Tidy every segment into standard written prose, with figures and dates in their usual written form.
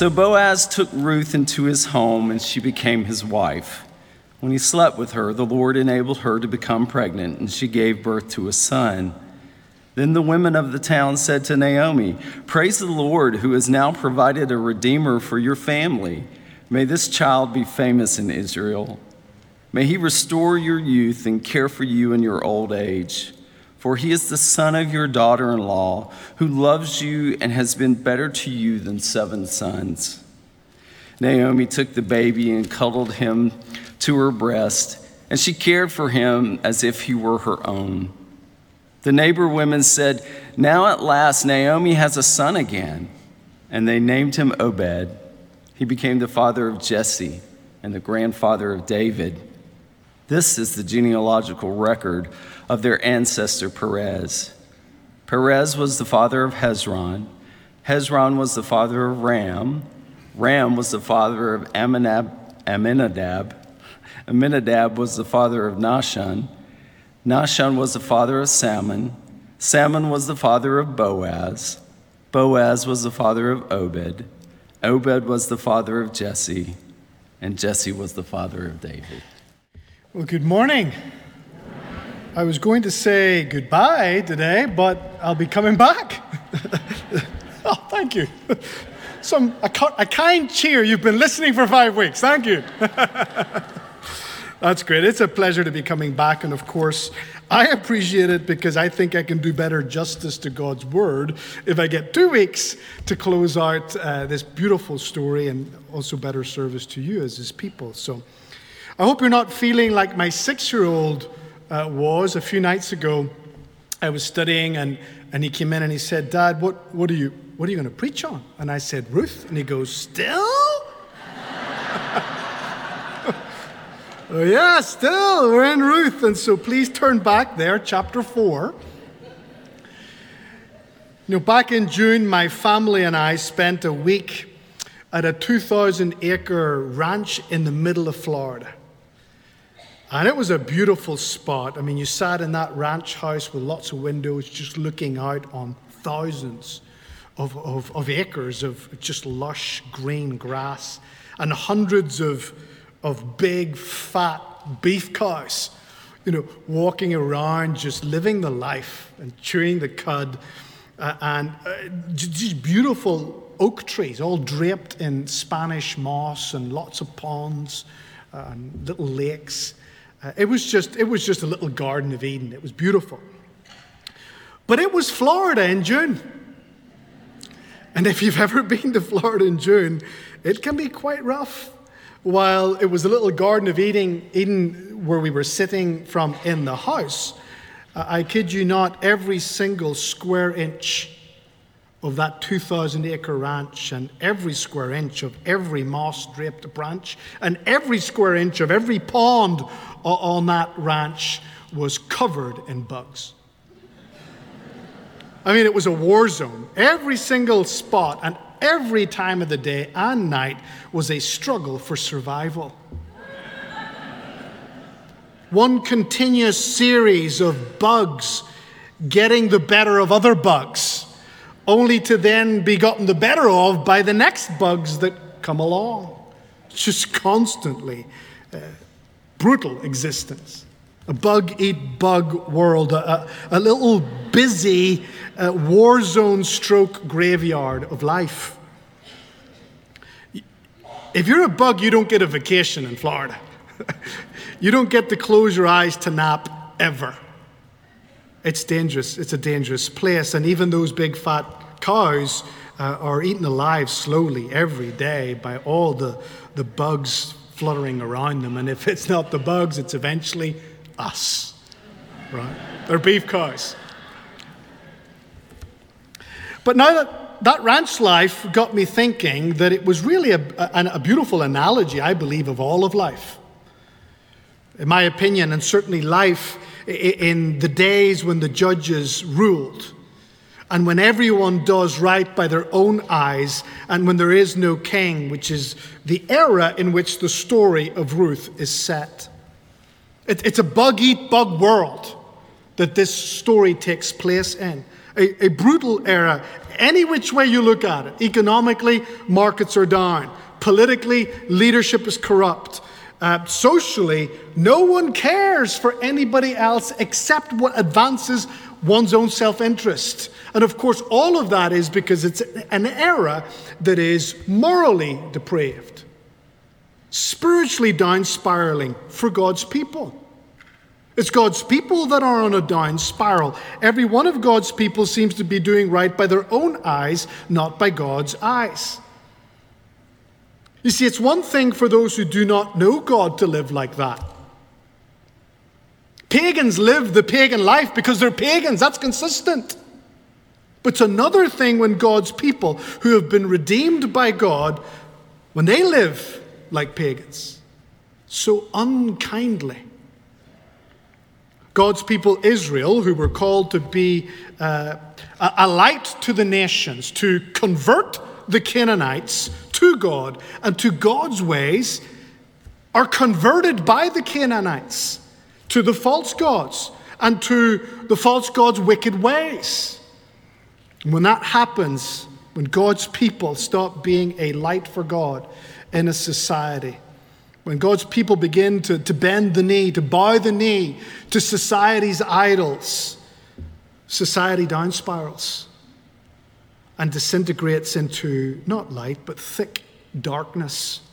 So Boaz took Ruth into his home, and she became his wife. When he slept with her, the Lord enabled her to become pregnant, and she gave birth to a son. Then the women of the town said to Naomi, "Praise the Lord, who has now provided a redeemer for your family. May this child be famous in Israel. May he restore your youth and care for you in your old age. For he is the son of your daughter-in-law, who loves you and has been better to you than 7 sons." Naomi took the baby and cuddled him to her breast, and she cared for him as if he were her own. The neighbor women said, "Now at last Naomi has a son again." And they named him Obed. He became the father of Jesse and the grandfather of David. This is the genealogical record of their ancestor Perez. Perez was the father of Hezron. Hezron was the father of Ram. Ram was the father of Amminadab. Amminadab was the father of Nahshon. Nahshon was the father of Salmon. Salmon was the father of Boaz. Boaz was the father of Obed. Obed was the father of Jesse. And Jesse was the father of David. Well, good morning. I was going to say goodbye today, but I'll be coming back. Oh, thank you. A kind cheer. You've been listening for 5 weeks. Thank you. That's great. It's a pleasure to be coming back. And of course, I appreciate it because I think I can do better justice to God's word if I get 2 weeks to close out this beautiful story and also better service to you as his people. So I hope you're not feeling like my 6-year-old was. A few nights ago, I was studying and he came in and he said, "Dad, what are you going to preach on?" And I said, "Ruth." And he goes, "Still?" Oh, yeah, still, we're in Ruth. And so please turn back there, chapter 4. Back in June, my family and I spent a week at a 2,000-acre ranch in the middle of Florida. And it was a beautiful spot. I mean, you sat in that ranch house with lots of windows, just looking out on thousands of acres of just lush green grass and hundreds of big, fat beef cows, walking around, just living the life and chewing the cud, and just beautiful oak trees, all draped in Spanish moss and lots of ponds and little lakes. It was just a little Garden of Eden. It was beautiful. But it was Florida in June. And if you've ever been to Florida in June, it can be quite rough. While it was a little Garden of Eden where we were sitting from in the house, I kid you not, every single square inch of that 2,000-acre ranch and every square inch of every moss-draped branch and every square inch of every pond on that ranch was covered in bugs. I mean, it was a war zone. Every single spot and every time of the day and night was a struggle for survival. One continuous series of bugs getting the better of other bugs, only to then be gotten the better of by the next bugs that come along. Just constantly brutal existence. A bug-eat-bug world, a little busy war zone stroke graveyard of life. If you're a bug, you don't get a vacation in Florida. You don't get to close your eyes to nap ever. It's dangerous. It's a dangerous place. And even those big fat cows are eaten alive slowly every day by all the bugs fluttering around them. And if it's not the bugs, it's eventually us, right? They're beef cows. But now that ranch life got me thinking that it was really a beautiful analogy, I believe, of all of life. In my opinion, and certainly life in the days when the judges ruled, and when everyone does right by their own eyes, and when there is no king, which is the era in which the story of Ruth is set. It's a bug-eat-bug world that this story takes place in. A brutal era Any which way you look at it. Economically, markets are down. Politically, leadership is corrupt. Socially, no one cares for anybody else except what advances one's own self-interest. And of course, all of that is because it's an era that is morally depraved, spiritually down spiraling for God's people. It's God's people that are on a down spiral. Every one of God's people seems to be doing right by their own eyes, not by God's eyes. You see, it's one thing for those who do not know God to live like that. Pagans live the pagan life because they're pagans. That's consistent. But it's another thing when God's people who have been redeemed by God, when they live like pagans, so unkindly. God's people Israel, who were called to be a light to the nations, to convert the Canaanites to God and to God's ways, are converted by the Canaanites to the false gods and to the false gods' wicked ways. And when that happens, when God's people stop being a light for God in a society, when God's people begin to bend the knee, to bow the knee to society's idols, society down spirals and disintegrates into not light, but thick darkness.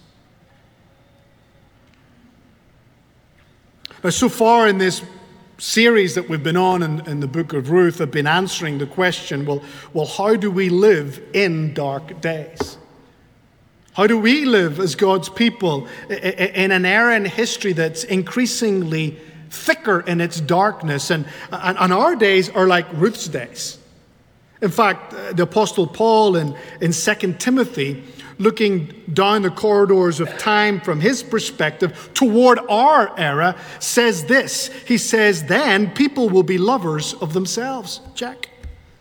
Now, so far in this series that we've been on in the book of Ruth, I've been answering the question, well, how do we live in dark days? How do we live as God's people in an era in history that's increasingly thicker in its darkness? And our days are like Ruth's days. In fact, the Apostle Paul in 2 Timothy, looking down the corridors of time from his perspective toward our era, says this. He says, then people will be lovers of themselves. Check.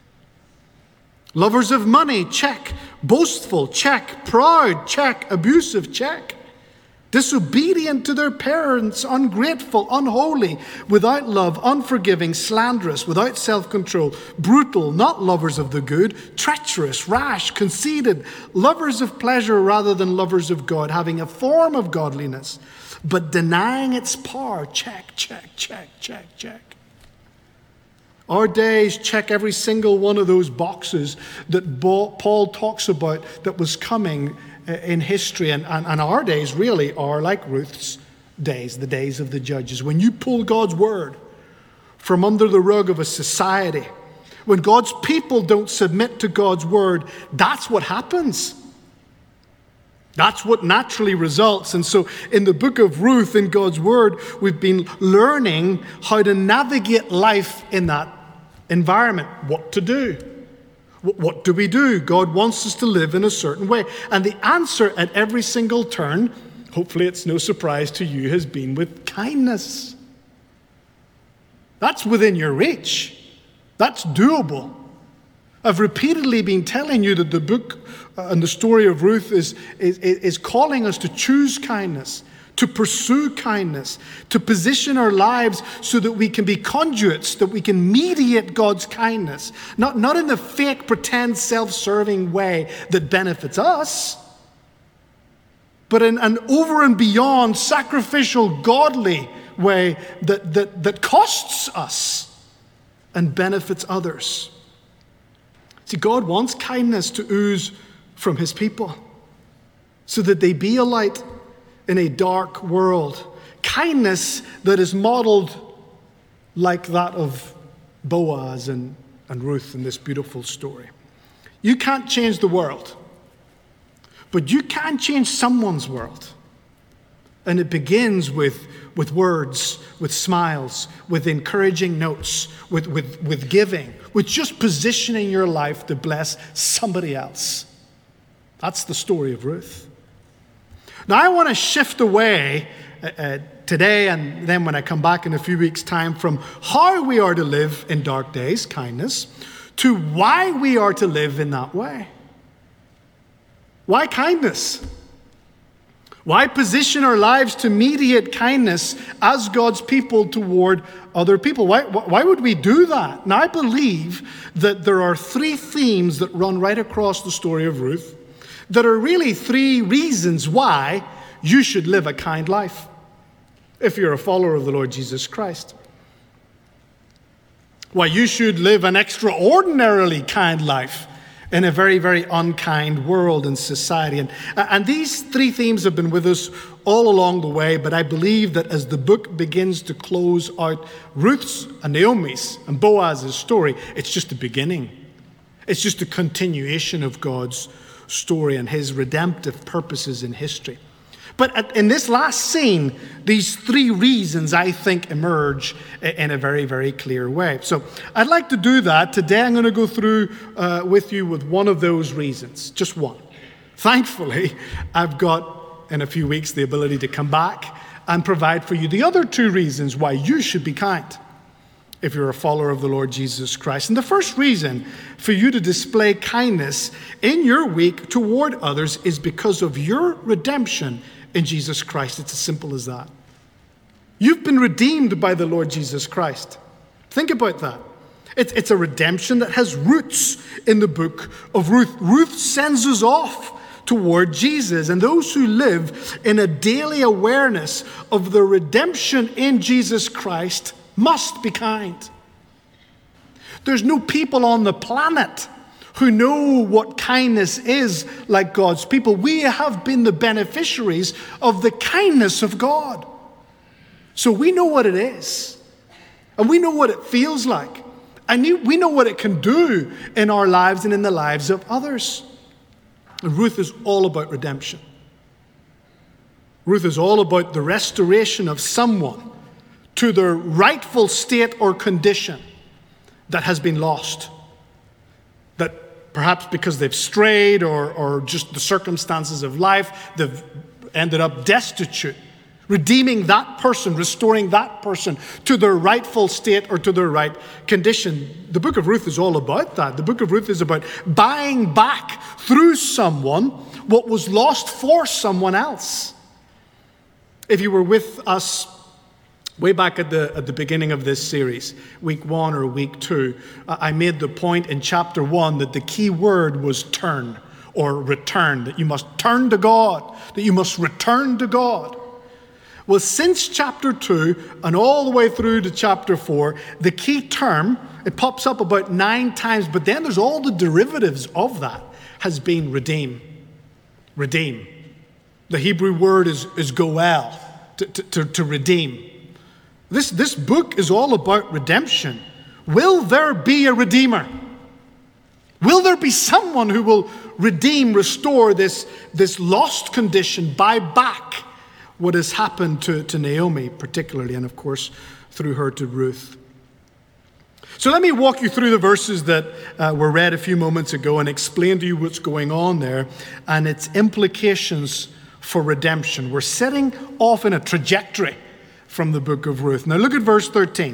Lovers of money, check. Boastful, check. Proud, check. Abusive, check. Disobedient to their parents, ungrateful, unholy, without love, unforgiving, slanderous, without self-control, brutal, not lovers of the good, treacherous, rash, conceited, lovers of pleasure rather than lovers of God, having a form of godliness, but denying its power. Check, check, check, check, check. Our days check every single one of those boxes that Paul talks about that was coming in history. And our days really are like Ruth's days, the days of the judges. When you pull God's word from under the rug of a society, when God's people don't submit to God's word, that's what happens. That's what naturally results. And so in the book of Ruth, in God's word, we've been learning how to navigate life in that environment, what to do. What do we do? God wants us to live in a certain way. And the answer at every single turn, hopefully it's no surprise to you, has been with kindness. That's within your reach. That's doable. I've repeatedly been telling you that the book and the story of Ruth is calling us to choose kindness, to pursue kindness, to position our lives so that we can be conduits, that we can mediate God's kindness, not in the fake, pretend, self-serving way that benefits us, but in an over and beyond sacrificial, godly way that costs us and benefits others. See, God wants kindness to ooze from his people so that they be a light in a dark world. Kindness that is modeled like that of Boaz and Ruth in this beautiful story. You can't change the world, but you can change someone's world. And it begins with words, with smiles, with encouraging notes, with giving, with just positioning your life to bless somebody else. That's the story of Ruth. Now, I want to shift away today and then when I come back in a few weeks' time from how we are to live in dark days, kindness, to why we are to live in that way. Why kindness? Why position our lives to mediate kindness as God's people toward other people? Why would we do that? Now, I believe that there are three themes that run right across the story of Ruth that are really three reasons why you should live a kind life if you're a follower of the Lord Jesus Christ. Why you should live an extraordinarily kind life in a very, very unkind world and society. And these three themes have been with us all along the way, but I believe that as the book begins to close out Ruth's and Naomi's and Boaz's story, it's just the beginning. It's just a continuation of God's story and his redemptive purposes in history. But in this last scene, these three reasons, I think, emerge in a very, very clear way. So I'd like to do that. Today I'm going to go through with you with one of those reasons, just one. Thankfully, I've got, in a few weeks, the ability to come back and provide for you the other two reasons why you should be kind if you're a follower of the Lord Jesus Christ. And the first reason for you to display kindness in your week toward others is because of your redemption in Jesus Christ. It's as simple as that. You've been redeemed by the Lord Jesus Christ. Think about that. It's a redemption that has roots in the book of Ruth. Ruth sends us off toward Jesus, and those who live in a daily awareness of the redemption in Jesus Christ must be kind. There's no people on the planet who know what kindness is like God's people. We have been the beneficiaries of the kindness of God. So we know what it is. And we know what it feels like. And we know what it can do in our lives and in the lives of others. And Ruth is all about redemption. Ruth is all about the restoration of someone to their rightful state or condition that has been lost. That perhaps because they've strayed or just the circumstances of life, they've ended up destitute. Redeeming that person, restoring that person to their rightful state or to their right condition. The book of Ruth is all about that. The book of Ruth is about buying back through someone what was lost for someone else. If you were with us way back at the beginning of this series, week 1 or week 2, I made the point in chapter 1 that the key word was turn or return, that you must turn to God, that you must return to God. Well, since chapter 2 and all the way through to chapter 4, the key term, it pops up about 9 times, but then there's all the derivatives of that, has been redeem. Redeem. The Hebrew word is goel, to redeem. This book is all about redemption. Will there be a redeemer? Will there be someone who will redeem, restore this lost condition, buy back what has happened to Naomi particularly, and of course through her to Ruth? So let me walk you through the verses that were read a few moments ago and explain to you what's going on there and its implications for redemption. We're setting off in a trajectory from the book of Ruth. Now look at verse 13.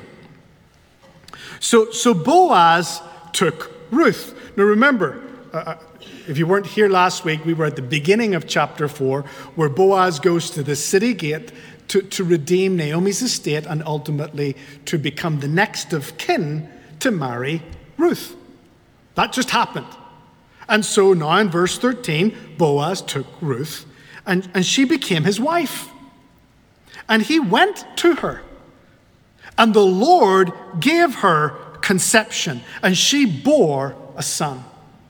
So Boaz took Ruth. Now remember, if you weren't here last week, we were at the beginning of chapter 4, where Boaz goes to the city gate to redeem Naomi's estate and ultimately to become the next of kin to marry Ruth. That just happened. And so now in verse 13, Boaz took Ruth and she became his wife. And he went to her, and the Lord gave her conception, and she bore a son.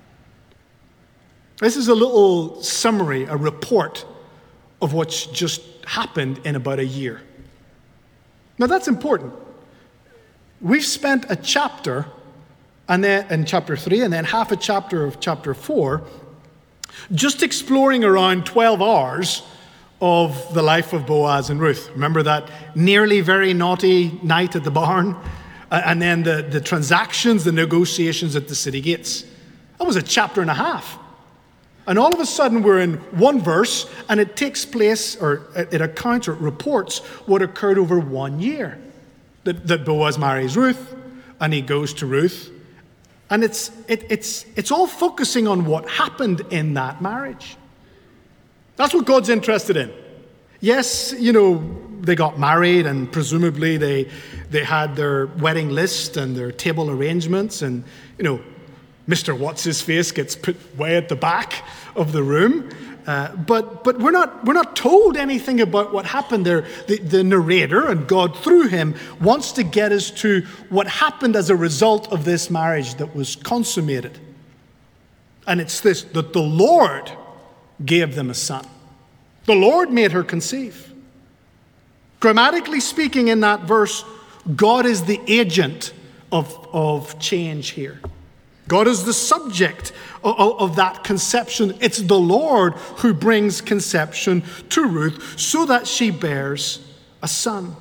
This is a little summary, a report of what's just happened in about a year. Now that's important. We've spent a chapter, and then in chapter 3, and then half a chapter of chapter 4, just exploring around 12 hours of the life of Boaz and Ruth. Remember that nearly very naughty night at the barn? And then the transactions, the negotiations at the city gates. That was a chapter and a half. And all of a sudden we're in one verse, and it takes place, or it accounts or it reports what occurred over 1 year. That Boaz marries Ruth, and he goes to Ruth. And it's all focusing on what happened in that marriage. That's what God's interested in. Yes, they got married, and presumably they had their wedding list and their table arrangements, and Mr. What's-His-Face gets put way at the back of the room. But we're not told anything about what happened there. The narrator, and God through him, wants to get us to what happened as a result of this marriage that was consummated. And it's this, that the Lord gave them a son. The Lord made her conceive. Grammatically speaking, in that verse, God is the agent of change here. God is the subject of that conception. It's the Lord who brings conception to Ruth so that she bears a son.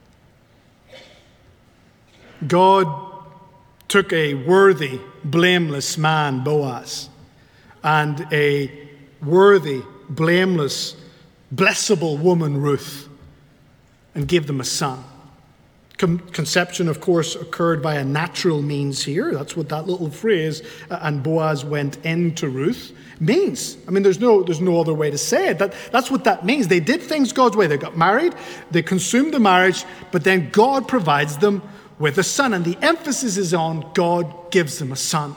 God took a worthy, blameless man, Boaz, and a worthy, blameless, blessable woman, Ruth, and gave them a son. Conception, of course, occurred by a natural means here. That's what that little phrase, and Boaz went into Ruth, means. I mean, there's no other way to say it. That's what that means. They did things God's way. They got married, they consumed the marriage, but then God provides them with a son. And the emphasis is on God gives them a son.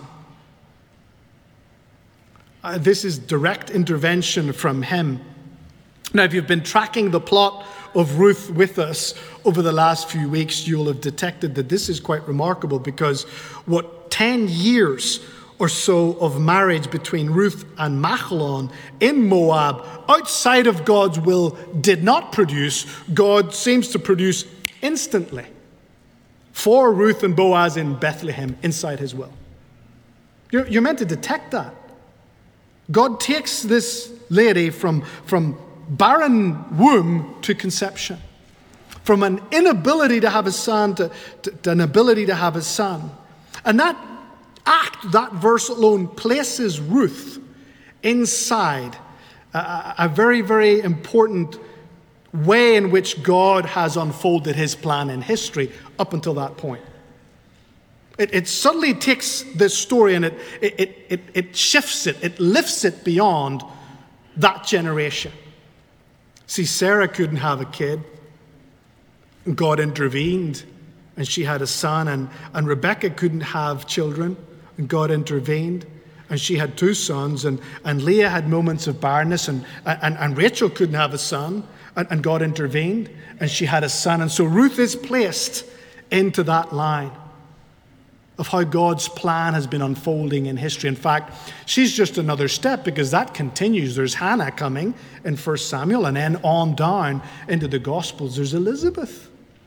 This is direct intervention from him. Now, if you've been tracking the plot of Ruth with us over the last few weeks, you'll have detected that this is quite remarkable, because 10 years or so of marriage between Ruth and Mahlon in Moab, outside of God's will, did not produce. God seems to produce instantly for Ruth and Boaz in Bethlehem inside his will. You're meant to detect that. God takes this lady from barren womb to conception, from an inability to have a son to an ability to have a son. And that act, that verse alone, places Ruth inside a very, very important way in which God has unfolded his plan in history up until that point. It suddenly takes this story and it shifts it, it lifts it beyond that generation. See, Sarah couldn't have a kid. God intervened, and she had a son. And Rebecca couldn't have children, and God intervened, and she had 2 sons. And Leah had moments of barrenness, and Rachel couldn't have a son, and God intervened, and she had a son. And so Ruth is placed into that line of how God's plan has been unfolding in history. In fact, she's just another step, because that continues. There's Hannah coming in 1 Samuel, and then on down into the Gospels, there's Elizabeth,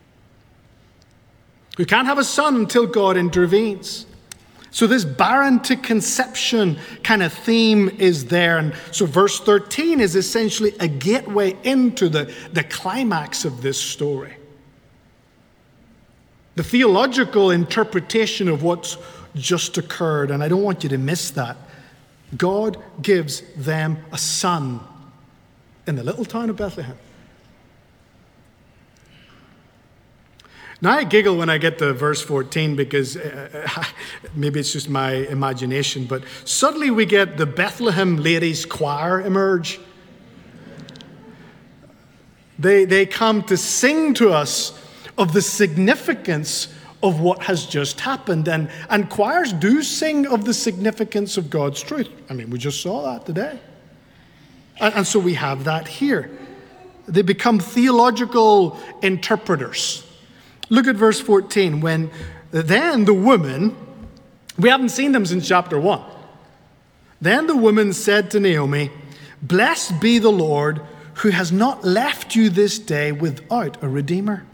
who can't have a son until God intervenes. So this barren to conception kind of theme is there. And so verse 13 is essentially a gateway into the climax of this story. The theological interpretation of what's just occurred, and I don't want you to miss that. God gives them a son in the little town of Bethlehem. Now I giggle when I get to verse 14, because maybe it's just my imagination, but suddenly we get the Bethlehem Ladies Choir emerge. They come to sing to us of the significance of what has just happened. And choirs do sing of the significance of God's truth. I mean, we just saw that today. And so we have that here. They become theological interpreters. Look at verse 14. When then the woman, we haven't seen them since chapter 1. Then the woman said to Naomi, "Blessed be the Lord, who has not left you this day without a redeemer.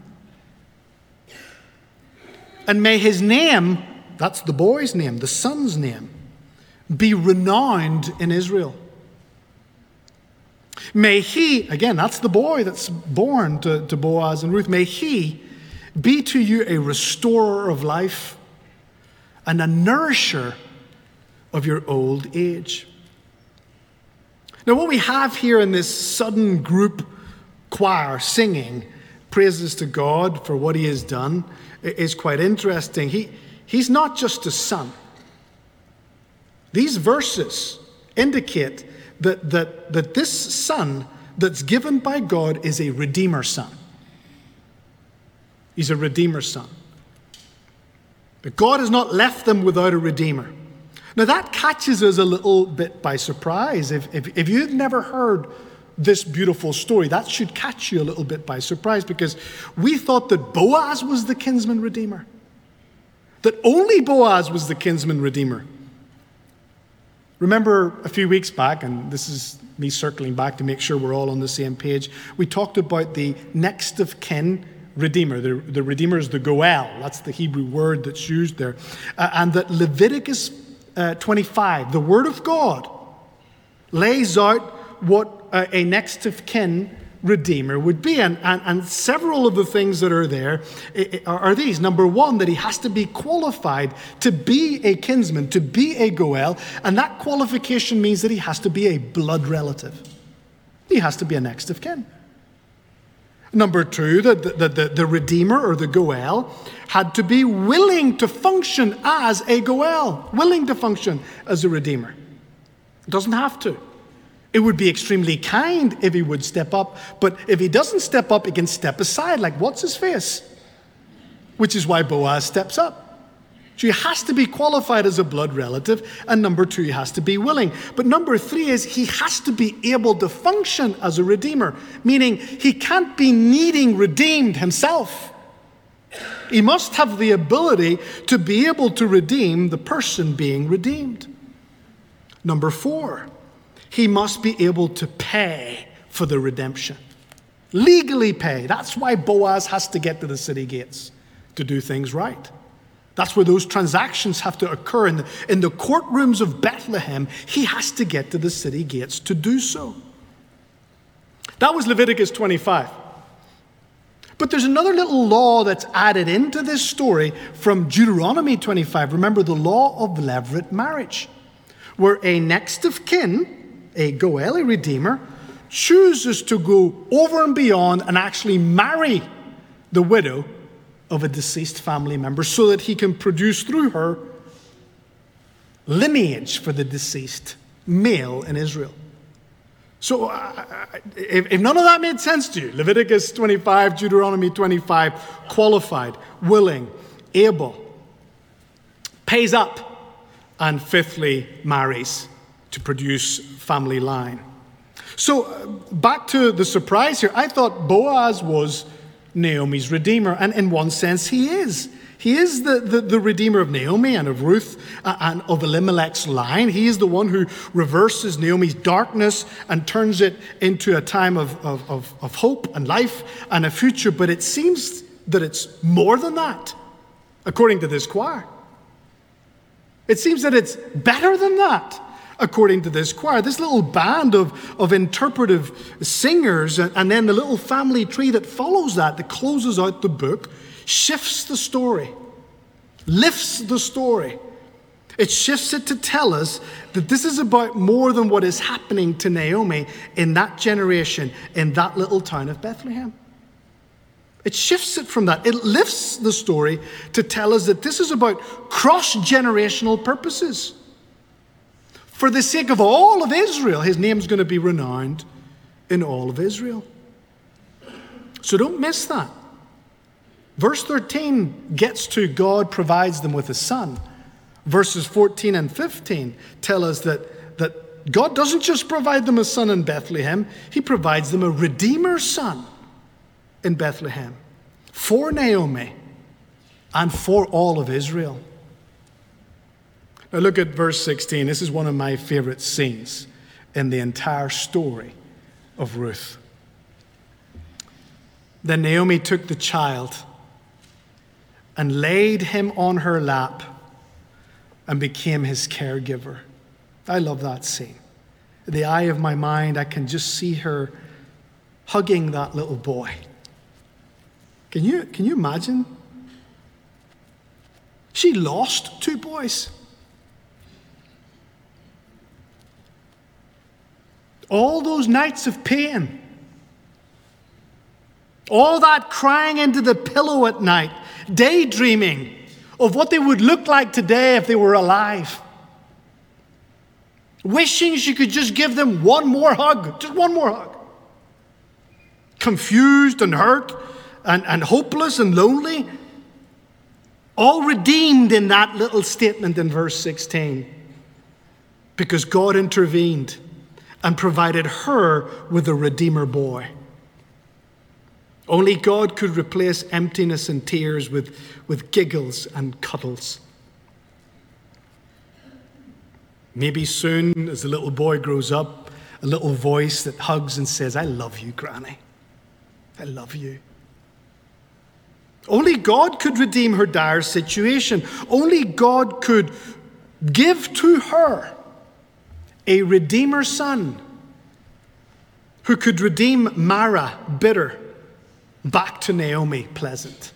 And may his name," that's the boy's name, the son's name, "be renowned in Israel. May he," again, that's the boy that's born to Boaz and Ruth, "may he be to you a restorer of life and a nourisher of your old age." Now, what we have here in this sudden group choir singing praises to God for what he has done is quite interesting. He's not just a son. These verses indicate that this son that's given by God is a redeemer son. He's a redeemer son. But God has not left them without a redeemer. Now that catches us a little bit by surprise. If you've never heard this beautiful story, that should catch you a little bit by surprise, because we thought that Boaz was the kinsman redeemer. That only Boaz was the kinsman redeemer. Remember a few weeks back, and this is me circling back to make sure we're all on the same page, we talked about the next of kin redeemer. The redeemer is the goel. That's the Hebrew word that's used there. And that Leviticus 25, the word of God, lays out what a next of kin redeemer would be. And several of the things that are there are these. Number one, that he has to be qualified to be a kinsman, to be a goel. And that qualification means that he has to be a blood relative. He has to be a next of kin. Number two, the redeemer or the goel had to be willing to function as a goel, willing to function as a redeemer. It doesn't have to. It would be extremely kind if he would step up, but if he doesn't step up, he can step aside, like what's his face? Which is why Boaz steps up. So he has to be qualified as a blood relative, and number two, he has to be willing. But number three is he has to be able to function as a redeemer, meaning he can't be needing redeemed himself. He must have the ability to be able to redeem the person being redeemed. Number four, he must be able to pay for the redemption. Legally pay. That's why Boaz has to get to the city gates to do things right. That's where those transactions have to occur. In the courtrooms of Bethlehem, he has to get to the city gates to do so. That was Leviticus 25. But there's another little law that's added into this story from Deuteronomy 25. Remember the law of levirate marriage, where a next of kin, a goel, a redeemer, chooses to go over and beyond and actually marry the widow of a deceased family member so that he can produce through her lineage for the deceased male in Israel. So if none of that made sense to you, Leviticus 25, Deuteronomy 25, qualified, willing, able, pays up, and fifthly, marries to produce family line. So back to the surprise here. I thought Boaz was Naomi's redeemer, and in one sense he is. He is the redeemer of Naomi and of Ruth and of Elimelech's line. He is the one who reverses Naomi's darkness and turns it into a time of hope and life and a future. But it seems that it's more than that, according to this choir. It seems that it's better than that, according to this choir. This little band of interpretive singers and then the little family tree that follows that closes out the book, shifts the story, lifts the story. It shifts it to tell us that this is about more than what is happening to Naomi in that generation, in that little town of Bethlehem. It shifts it from that. It lifts the story to tell us that this is about cross-generational purposes. For the sake of all of Israel, his name's going to be renowned in all of Israel. So don't miss that. Verse 13 gets to God provides them with a son. Verses 14 and 15 tell us that God doesn't just provide them a son in Bethlehem, he provides them a redeemer son in Bethlehem for Naomi and for all of Israel. Now look at verse 16. This is one of my favorite scenes in the entire story of Ruth. Then Naomi took the child and laid him on her lap and became his caregiver. I love that scene. In the eye of my mind, I can just see her hugging that little boy. Can you imagine? She lost two boys. All those nights of pain, all that crying into the pillow at night, daydreaming of what they would look like today if they were alive, wishing she could just give them one more hug, just one more hug. confused and hurt and hopeless and lonely. All redeemed in that little statement in verse 16. Because God intervened and provided her with a Redeemer boy. Only God could replace emptiness and tears with giggles and cuddles. Maybe soon, as the little boy grows up, a little voice that hugs and says, I love you, Granny. I love you. Only God could redeem her dire situation. Only God could give to her a Redeemer son who could redeem Mara, bitter, back to Naomi, pleasant.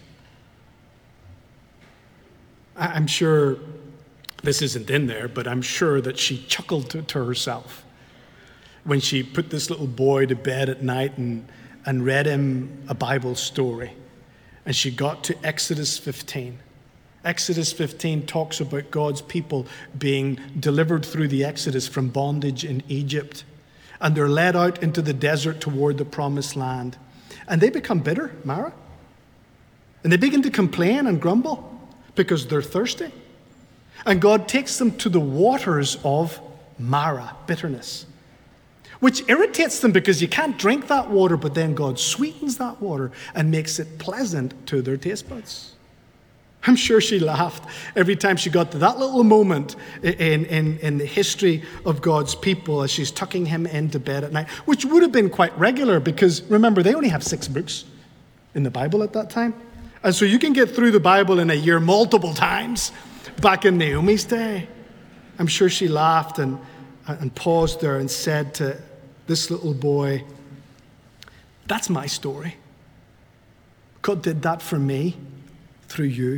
I'm sure this isn't in there, but I'm sure that she chuckled to herself when she put this little boy to bed at night and read him a Bible story. And she got to Exodus 15. Exodus 15 talks about God's people being delivered through the Exodus from bondage in Egypt. And they're led out into the desert toward the promised land. And they become bitter, Mara. And they begin to complain and grumble because they're thirsty. And God takes them to the waters of Mara, bitterness, which irritates them because you can't drink that water, but then God sweetens that water and makes it pleasant to their taste buds. I'm sure she laughed every time she got to that little moment in the history of God's people as she's tucking him into bed at night, which would have been quite regular because, remember, they only have 6 books in the Bible at that time. And so you can get through the Bible in a year multiple times back in Naomi's day. I'm sure she laughed and paused there and said to this little boy, that's my story. God did that for me through you.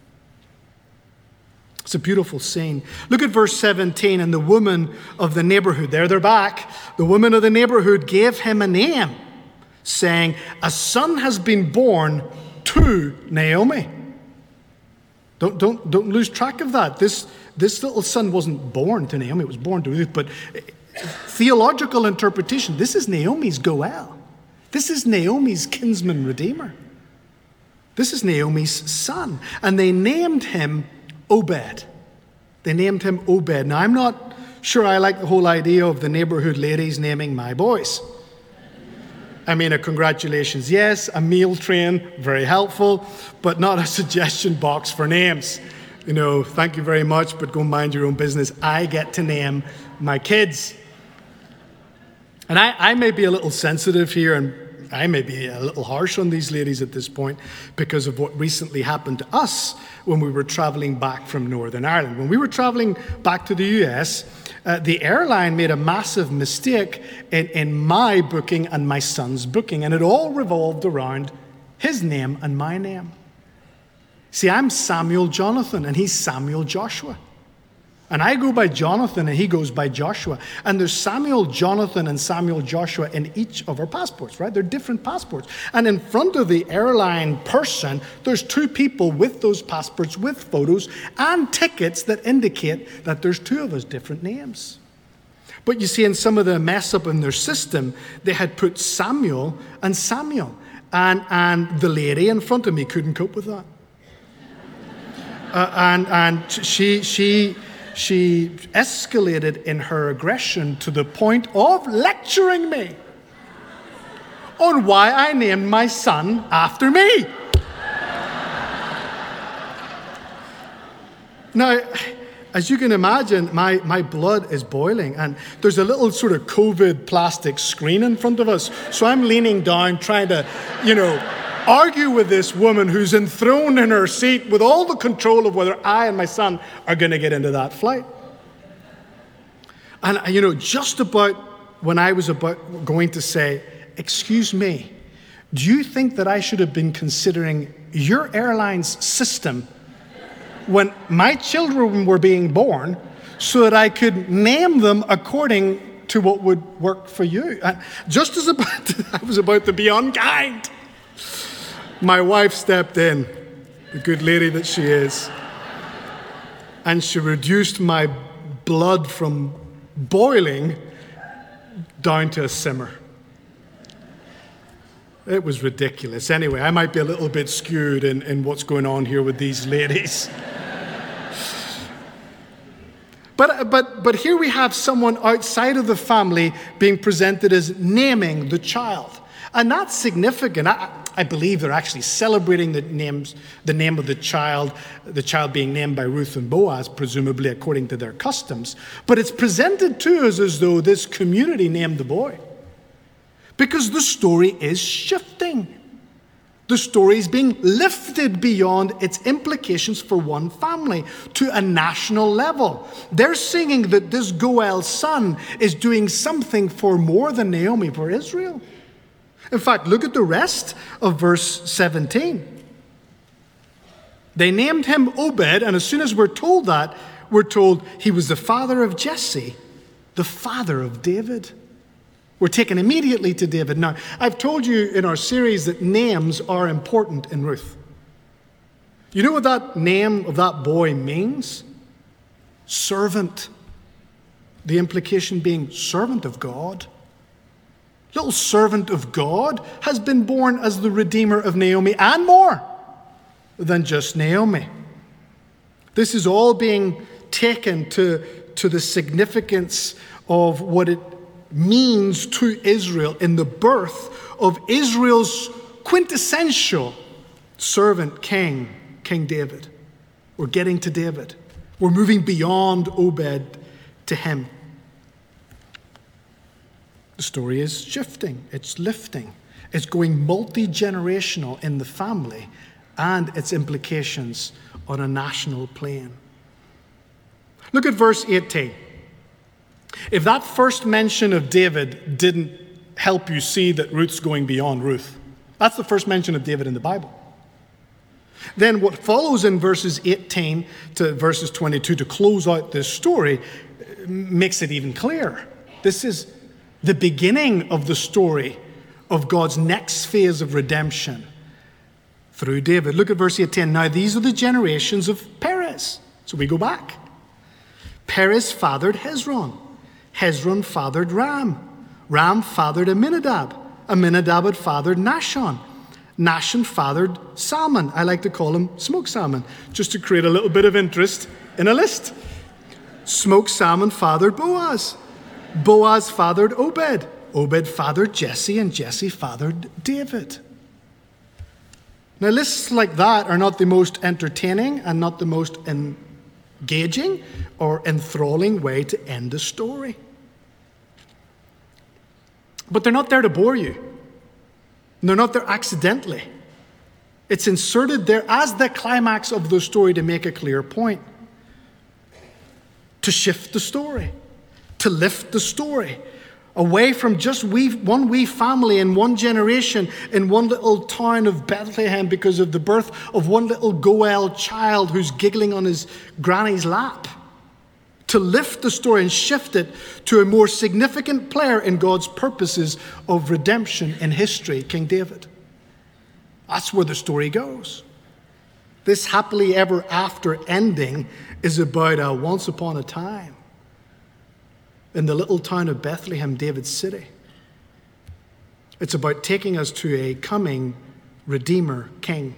It's a beautiful scene. Look at verse 17. And the woman of the neighborhood, there they're back. The woman of the neighborhood gave him a name, saying, a son has been born to Naomi. Don't lose track of that. This little son wasn't born to Naomi, it was born to Ruth. But theological interpretation, this is Naomi's Goel. This is Naomi's kinsman redeemer. This is Naomi's son. And they named him Obed. They named him Obed. Now, I'm not sure I like the whole idea of the neighborhood ladies naming my boys. I mean, a congratulations, yes, a meal train, very helpful, but not a suggestion box for names. You know, thank you very much, but go mind your own business. I get to name my kids. And I may be a little sensitive here, and I may be a little harsh on these ladies at this point because of what recently happened to us when we were traveling back from Northern Ireland. When we were traveling back to the US, the airline made a massive mistake in my booking and my son's booking, and it all revolved around his name and my name. See, I'm Samuel Jonathan, and he's Samuel Joshua. And I go by Jonathan, and he goes by Joshua. And there's Samuel Jonathan and Samuel Joshua in each of our passports, right? They're different passports. And in front of the airline person, there's 2 people with those passports with photos and tickets that indicate that there's 2 of us, different names. But you see, in some of the mess up in their system, they had put Samuel and Samuel. And the lady in front of me couldn't cope with that. And she escalated in her aggression to the point of lecturing me on why I named my son after me. Now, as you can imagine, my blood is boiling, and there's a little sort of COVID plastic screen in front of us. So I'm leaning down trying to, argue with this woman who's enthroned in her seat with all the control of whether I and my son are going to get into that flight. And, just about when I was about going to say, excuse me, do you think that I should have been considering your airline's system when my children were being born so that I could name them according to what would work for you? And just as I was about to be unkind, my wife stepped in, the good lady that she is, and she reduced my blood from boiling down to a simmer. It was ridiculous. Anyway, I might be a little bit skewed in what's going on here with these ladies. But here we have someone outside of the family being presented as naming the child. And that's significant. I believe they're actually celebrating the name of the child being named by Ruth and Boaz, presumably according to their customs. But it's presented to us as though this community named the boy. Because the story is shifting. The story is being lifted beyond its implications for one family to a national level. They're singing that this Goel's son is doing something for more than Naomi, for Israel. In fact, look at the rest of verse 17. They named him Obed, and as soon as we're told that, we're told he was the father of Jesse, the father of David. We're taken immediately to David. Now, I've told you in our series that names are important in Ruth. You know what that name of that boy means? Servant. The implication being servant of God. Little servant of God has been born as the redeemer of Naomi and more than just Naomi. This is all being taken to the significance of what it means to Israel in the birth of Israel's quintessential servant king, King David. We're getting to David. We're moving beyond Obed to him. The story is shifting. It's lifting. It's going multi-generational in the family and its implications on a national plane. Look at verse 18. If that first mention of David didn't help you see that Ruth's going beyond Ruth, that's the first mention of David in the Bible. Then what follows in verses 18 to verses 22 to close out this story makes it even clearer. This is the beginning of the story of God's next phase of redemption through David. Look at verse 18. Now these are the generations of Perez. So we go back. Perez fathered Hezron. Hezron fathered Ram. Ram fathered Amminadab. Amminadab had fathered Nahshon. Nahshon fathered Salmon. I like to call him smoked salmon, just to create a little bit of interest in a list. Smoked salmon fathered Boaz. Boaz fathered Obed. Obed fathered Jesse, and Jesse fathered David. Now, lists like that are not the most entertaining and not the most engaging or enthralling way to end a story. But they're not there to bore you. They're not there accidentally. It's inserted there as the climax of the story to make a clear point. To shift the story. To lift the story. Away from just one wee family in one generation in one little town of Bethlehem because of the birth of one little Goel child who's giggling on his granny's lap. To lift the story and shift it to a more significant player in God's purposes of redemption in history, King David. That's where the story goes. This happily ever after ending is about a once upon a time in the little town of Bethlehem, David's city. It's about taking us to a coming Redeemer King.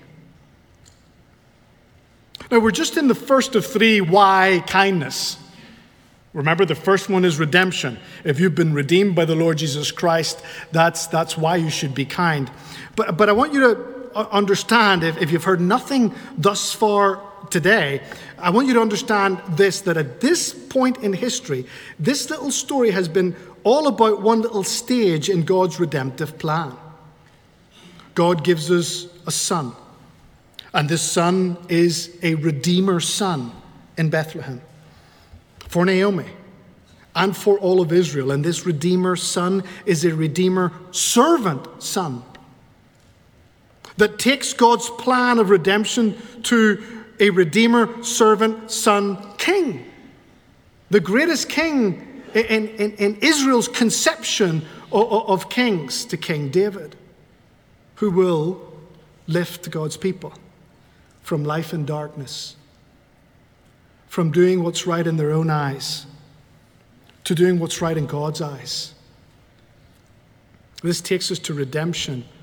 Now, we're just in the first of three why kindness. Remember, the first one is redemption. If you've been redeemed by the Lord Jesus Christ, that's why you should be kind. But I want you to understand, if you've heard nothing thus far today, I want you to understand this, that at this point in history, this little story has been all about one little stage in God's redemptive plan. God gives us a son, and this son is a Redeemer son in Bethlehem. For Naomi and for all of Israel. And this Redeemer son is a Redeemer servant son that takes God's plan of redemption to a Redeemer servant son king. The greatest king in Israel's conception of kings, to King David, who will lift God's people from life in darkness, from doing what's right in their own eyes to doing what's right in God's eyes. This takes us to redemption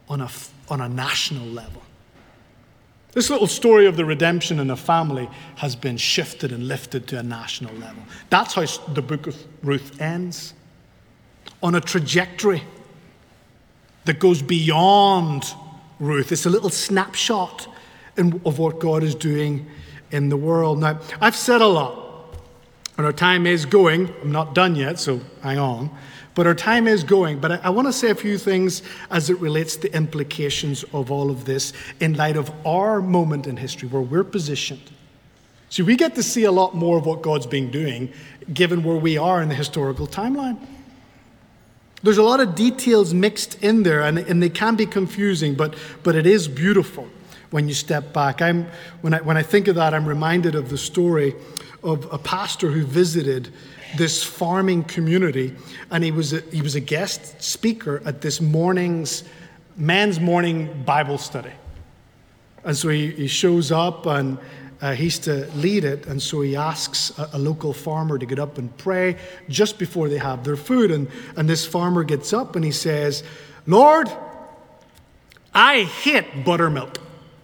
on a national level. This little story of the redemption in a family has been shifted and lifted to a national level. That's how the book of Ruth ends, on a trajectory that goes beyond Ruth. It's a little snapshot of what God is doing in the world. Now, I've said a lot, and our time is going. I'm not done yet, so hang on. But our time is going. But I want to say a few things as it relates to the implications of all of this in light of our moment in history where we're positioned. See, we get to see a lot more of what God's been doing given where we are in the historical timeline. There's a lot of details mixed in there, and they can be confusing, but it is beautiful when you step back. When I think of that, I'm reminded of the story of a pastor who visited this farming community, and he was a guest speaker at this men's morning Bible study. And so he shows up, and he's to lead it, and so he asks a local farmer to get up and pray just before they have their food. And this farmer gets up and he says, "Lord, I hate buttermilk."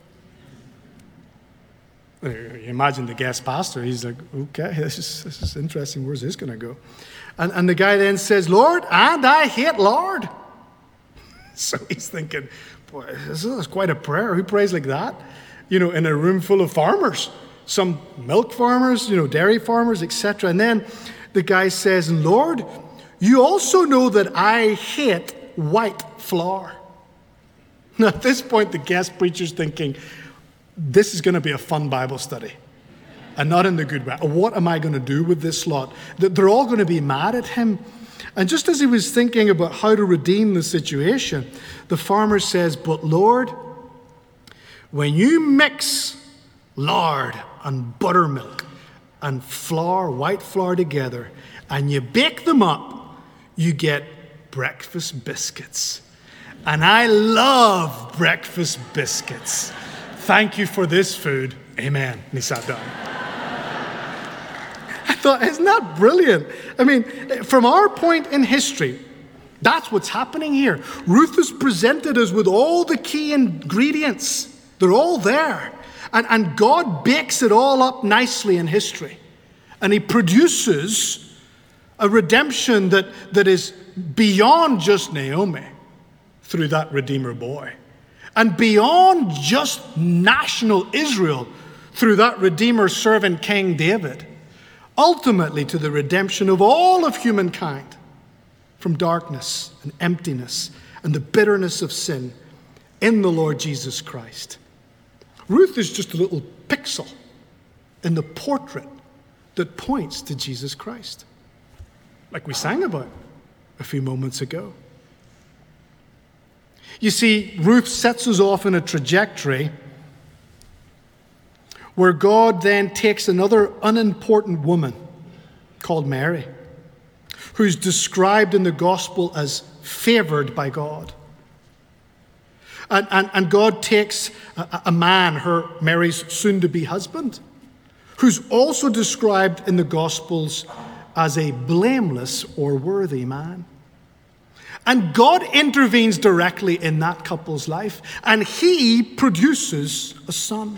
You imagine the guest pastor, he's like, okay, this is interesting, where's this going to go? And the guy then says, "Lord, and I hate lard." So he's thinking, boy, this is quite a prayer. Who prays like that? In a room full of farmers, some milk farmers, dairy farmers, etc. And then the guy says, "Lord, you also know that I hate white flour." Now at this point, the guest preacher's thinking, this is going to be a fun Bible study, and not in the good way. What am I going to do with this lot? They're all going to be mad at him. And just as he was thinking about how to redeem the situation, the farmer says, "But Lord, when you mix lard and buttermilk and flour, white flour together, and you bake them up, you get breakfast biscuits. And I love breakfast biscuits. Thank you for this food. Amen." And he sat down. I thought, isn't that brilliant? I mean, from our point in history, that's what's happening here. Ruth is presented us with all the key ingredients. They're all there. And God bakes it all up nicely in history. And he produces a redemption that is beyond just Naomi through that Redeemer boy. And beyond just national Israel through that Redeemer servant King David. Ultimately to the redemption of all of humankind from darkness and emptiness and the bitterness of sin in the Lord Jesus Christ. Ruth is just a little pixel in the portrait that points to Jesus Christ, like we sang about a few moments ago. You see, Ruth sets us off in a trajectory where God then takes another unimportant woman called Mary, who's described in the gospel as favored by God. And God takes a man, Mary's soon-to-be husband, who's also described in the gospels as a blameless or worthy man. And God intervenes directly in that couple's life, and he produces a son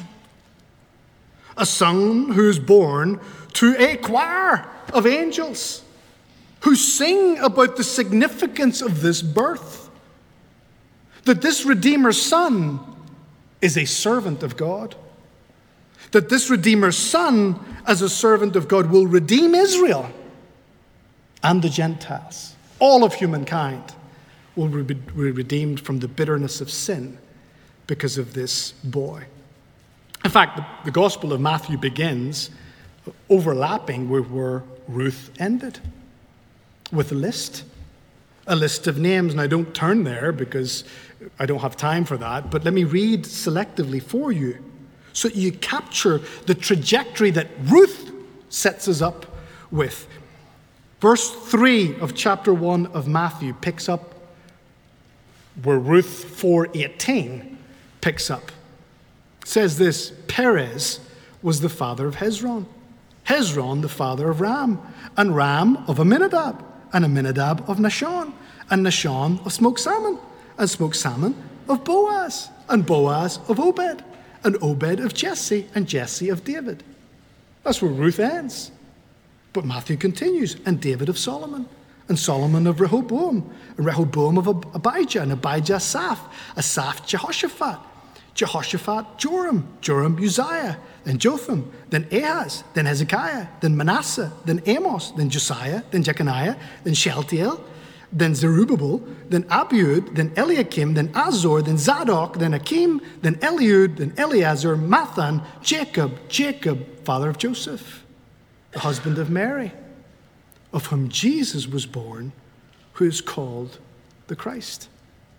who's born to a choir of angels who sing about the significance of this birth, that this Redeemer's son is a servant of God, that this Redeemer's son, as a servant of God, will redeem Israel and the Gentiles. All of humankind will be redeemed from the bitterness of sin because of this boy. In fact, the Gospel of Matthew begins overlapping with where Ruth ended, with a list of names. And I don't turn there because I don't have time for that, but let me read selectively for you so that you capture the trajectory that Ruth sets us up with. Verse 3 of chapter 1 of Matthew picks up where Ruth 4:18 picks up. It says this: Perez was the father of Hezron, Hezron the father of Ram, and Ram of Amminadab, and Amminadab of Nahshon, and Nahshon of smoked salmon, and smoked salmon of Boaz, and Boaz of Obed, and Obed of Jesse, and Jesse of David. That's where Ruth ends. But Matthew continues, and David of Solomon, and Solomon of Rehoboam, and Rehoboam of Abijah, and Abijah Asaph, Asaph Jehoshaphat, Jehoshaphat Joram, Joram Uzziah, then Jotham, then Ahaz, then Hezekiah, then Manasseh, then Amos, then Josiah, then Jeconiah, then Shealtiel, then Zerubbabel, then Abiud, then Eliakim, then Azor, then Zadok, then Akim, then Eliud, then Eleazar, Mathan, Jacob, father of Joseph, the husband of Mary, of whom Jesus was born, who is called the Christ.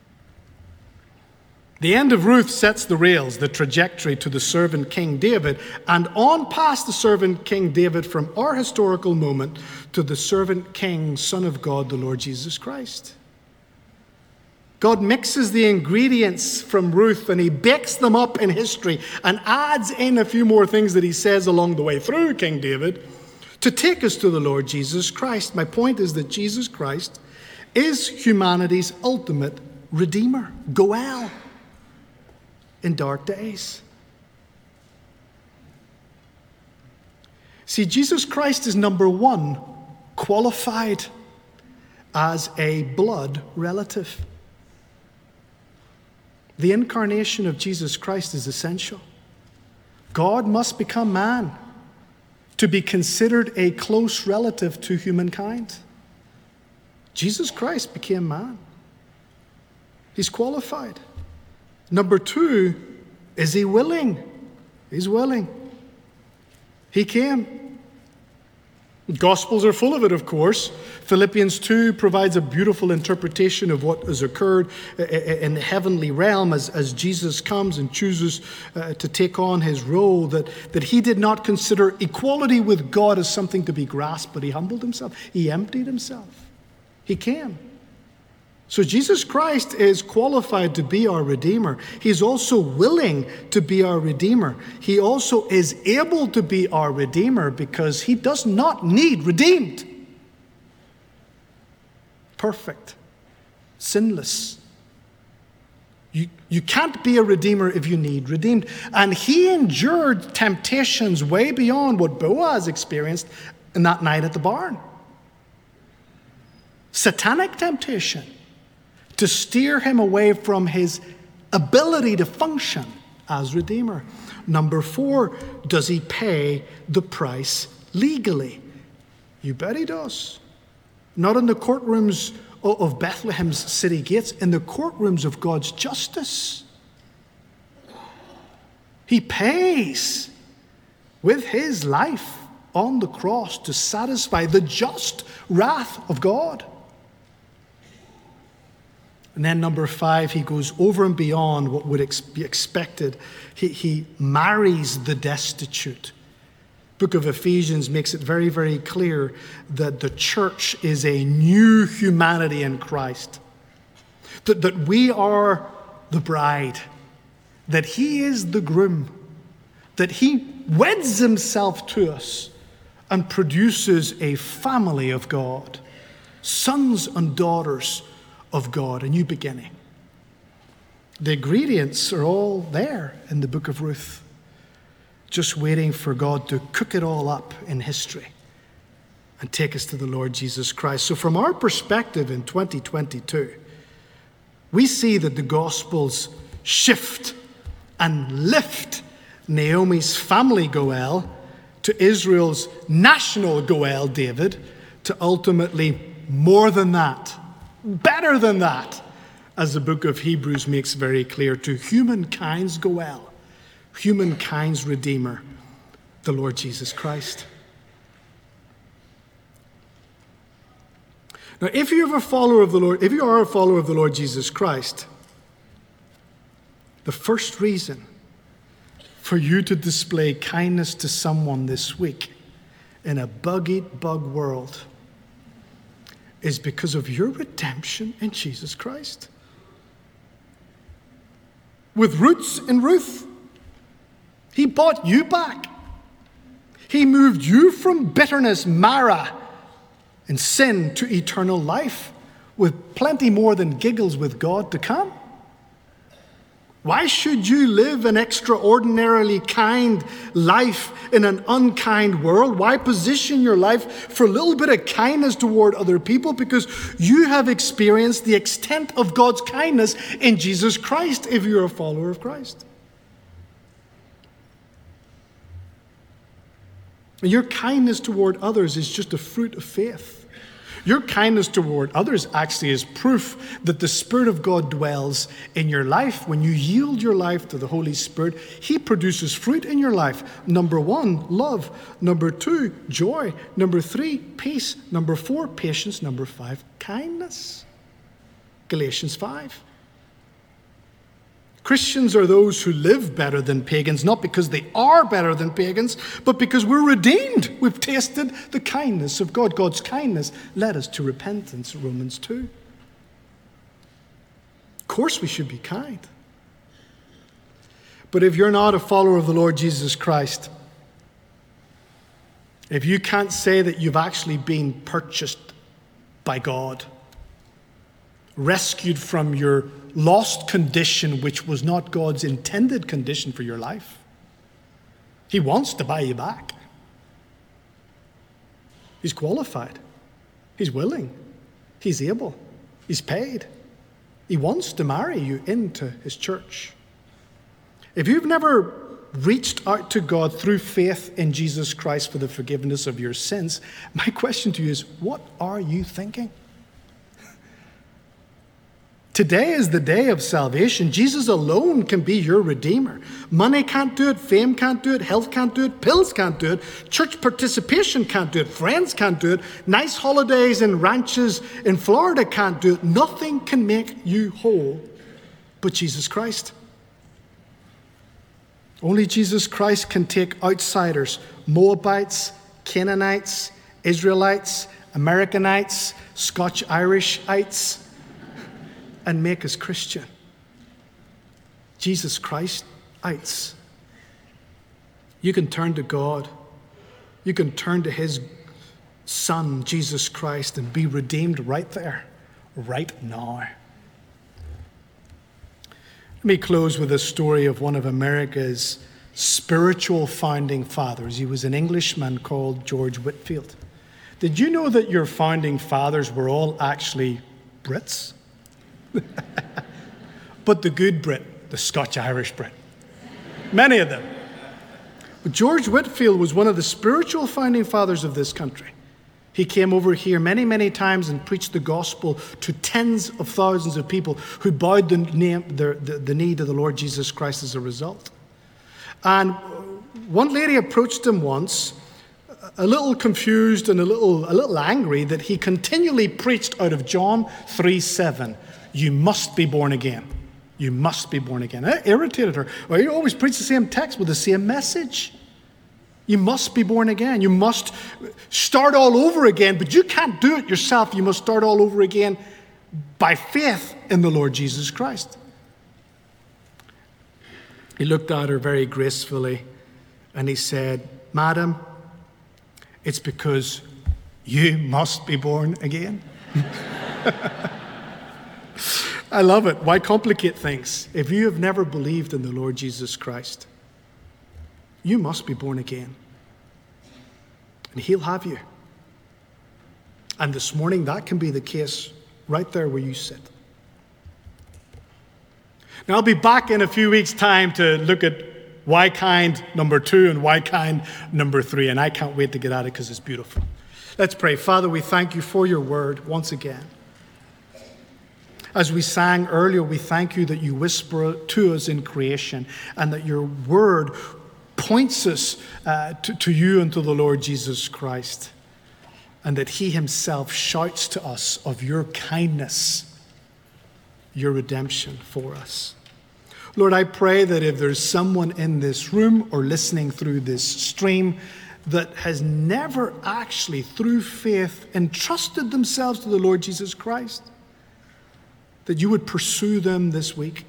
The end of Ruth sets the rails, the trajectory to the servant King David, and on past the servant King David from our historical moment to the servant King, Son of God, the Lord Jesus Christ. God mixes the ingredients from Ruth and he bakes them up in history and adds in a few more things that he says along the way through King David to take us to the Lord Jesus Christ. My point is that Jesus Christ is humanity's ultimate redeemer, Goel, in dark days. See, Jesus Christ is number one, qualified as a blood relative. The incarnation of Jesus Christ is essential. God must become man to be considered a close relative to humankind. Jesus Christ became man. He's qualified. Number two, is he willing? He's willing. He came. Gospels are full of it, of course. Philippians 2 provides a beautiful interpretation of what has occurred in the heavenly realm as Jesus comes and chooses to take on his role, that he did not consider equality with God as something to be grasped, but he humbled himself. He emptied himself. He came. So Jesus Christ is qualified to be our Redeemer. He's also willing to be our Redeemer. He also is able to be our Redeemer because he does not need redeemed. Perfect. Sinless. You can't be a Redeemer if you need redeemed. And he endured temptations way beyond what Boaz experienced in that night at the barn. Satanic temptation to steer him away from his ability to function as Redeemer. Number 4, does he pay the price legally? You bet he does. Not in the courtrooms of Bethlehem's city gates, in the courtrooms of God's justice. He pays with his life on the cross to satisfy the just wrath of God. And then number 5, he goes over and beyond what would be expected. He marries the destitute. Book of Ephesians makes it very, very clear that the church is a new humanity in Christ. That we are the bride. That he is the groom. That he weds himself to us and produces a family of God. Sons and daughters of God, a new beginning. The ingredients are all there in the book of Ruth, just waiting for God to cook it all up in history and take us to the Lord Jesus Christ. So from our perspective in 2022, we see that the Gospels shift and lift Naomi's family Goel to Israel's national Goel, David, to ultimately more than that, better than that, as the book of Hebrews makes very clear, to humankind's Goel, humankind's Redeemer, the Lord Jesus Christ. Now, if you are a follower of the Lord Jesus Christ, the first reason for you to display kindness to someone this week in a bug-eat-bug world is because of your redemption in Jesus Christ. With roots in Ruth, he bought you back. He moved you from bitterness, Mara, and sin to eternal life with plenty more than giggles with God to come. Why should you live an extraordinarily kind life in an unkind world? Why position your life for a little bit of kindness toward other people? Because you have experienced the extent of God's kindness in Jesus Christ if you're a follower of Christ. And your kindness toward others is just a fruit of faith. Your kindness toward others actually is proof that the Spirit of God dwells in your life. When you yield your life to the Holy Spirit, He produces fruit in your life. Number 1, love. Number 2, joy. Number 3, peace. Number 4, patience. Number 5, kindness. Galatians 5. Christians are those who live better than pagans, not because they are better than pagans, but because we're redeemed. We've tasted the kindness of God. God's kindness led us to repentance, Romans 2. Of course we should be kind. But if you're not a follower of the Lord Jesus Christ, if you can't say that you've actually been purchased by God, rescued from your lost condition, which was not God's intended condition for your life. He wants to buy you back. He's qualified. He's willing. He's able. He's paid. He wants to marry you into His church. If you've never reached out to God through faith in Jesus Christ for the forgiveness of your sins, my question to you is, what are you thinking? Today is the day of salvation. Jesus alone can be your Redeemer. Money can't do it. Fame can't do it. Health can't do it. Pills can't do it. Church participation can't do it. Friends can't do it. Nice holidays and ranches in Florida can't do it. Nothing can make you whole but Jesus Christ. Only Jesus Christ can take outsiders, Moabites, Canaanites, Israelites, Americanites, Scotch-Irishites, and make us Christian. Jesus Christites. You can turn to God. You can turn to His Son, Jesus Christ, and be redeemed right there, right now. Let me close with a story of one of America's spiritual founding fathers. He was an Englishman called George Whitefield. Did you know that your founding fathers were all actually Brits? But the good Brit, the Scotch-Irish Brit. Many of them. But George Whitefield was one of the spiritual founding fathers of this country. He came over here many, many times and preached the gospel to tens of thousands of people who bowed the knee to the Lord Jesus Christ as a result. And one lady approached him once, a little confused and a little angry that he continually preached out of John 3:7. You must be born again. You must be born again. It irritated her. Well, you always preach the same text with the same message. You must be born again. You must start all over again, but you can't do it yourself. You must start all over again by faith in the Lord Jesus Christ. He looked at her very gracefully and he said, Madam, it's because you must be born again. I love it. Why complicate things? If you have never believed in the Lord Jesus Christ, you must be born again. And He'll have you. And this morning, that can be the case right there where you sit. Now, I'll be back in a few weeks' time to look at why kind number 2 and why kind number 3. And I can't wait to get at it because it's beautiful. Let's pray. Father, we thank you for your word once again. As we sang earlier, we thank you that you whisper to us in creation and that your word points us to you and to the Lord Jesus Christ, and that He Himself shouts to us of your kindness, your redemption for us. Lord, I pray that if there's someone in this room or listening through this stream that has never actually, through faith, entrusted themselves to the Lord Jesus Christ, that you would pursue them this week,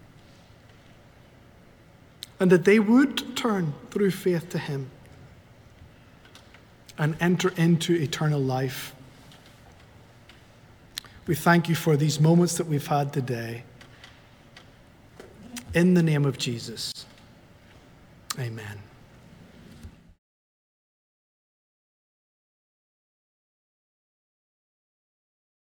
and that they would turn through faith to Him and enter into eternal life. We thank you for these moments that we've had today. in the name of Jesus. Amen.